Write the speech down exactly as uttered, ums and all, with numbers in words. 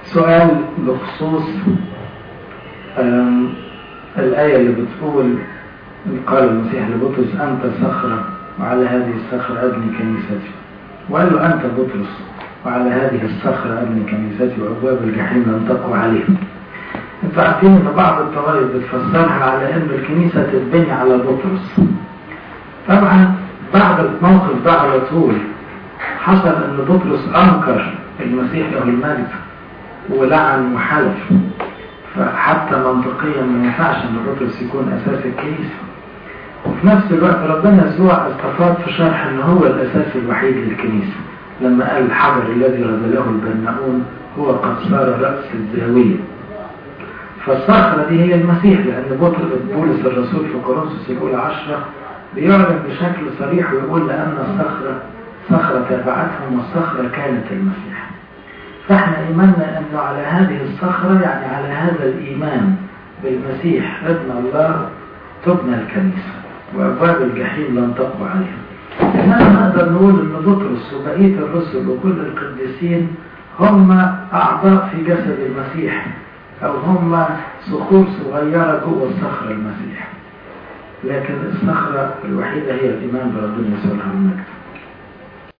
سؤال بخصوص الآية اللي بتقول قال المسيح لبطرس أنت صخرة وعلى هذه الصخرة أبني كنيستي، وقال له أنت بطرس وعلى هذه الصخرة أبني كنيستي وأبواب الجحيم لن تقوى عليها. انتوا عارفين ان بعض الطوائف بتفسرها على ان الكنيسة تتبني على بطرس. طبعا بعد الموقف ده على طول حصل ان بطرس انكر المسيح له المجد ولعن وحلف، فحتى منطقيا ما ينفعش ان بطرس يكون اساس الكنيسة. وفي نفس الوقت ربنا يسوع استفاد في شرح ان هو الاساس الوحيد للكنيسة لما قال الحجر الذي رذله البناؤون هو قد صار رأس الزاوية. فالصخرة دي هي المسيح، لأن بولس الرسول في كورنثوس الأولى عشرة بيعلن بشكل صريح ويقول لأن الصخرة صخرة تابعتهم والصخرة كانت المسيح. فاحنا إيماننا أنه على هذه الصخرة يعني على هذا الإيمان بالمسيح ابن الله تبنى الكنيسة وأبواب الجحيم لن تقوى عليها. إنما نقدر نقول أن بطرس وبقية الرسل وكل القديسين هم أعضاء في جسد المسيح، أو هم صخور صغيرة جوه الصخرة المسيح، لكن الصخرة الوحيدة هي الإيمان بربنا يسوع المجد.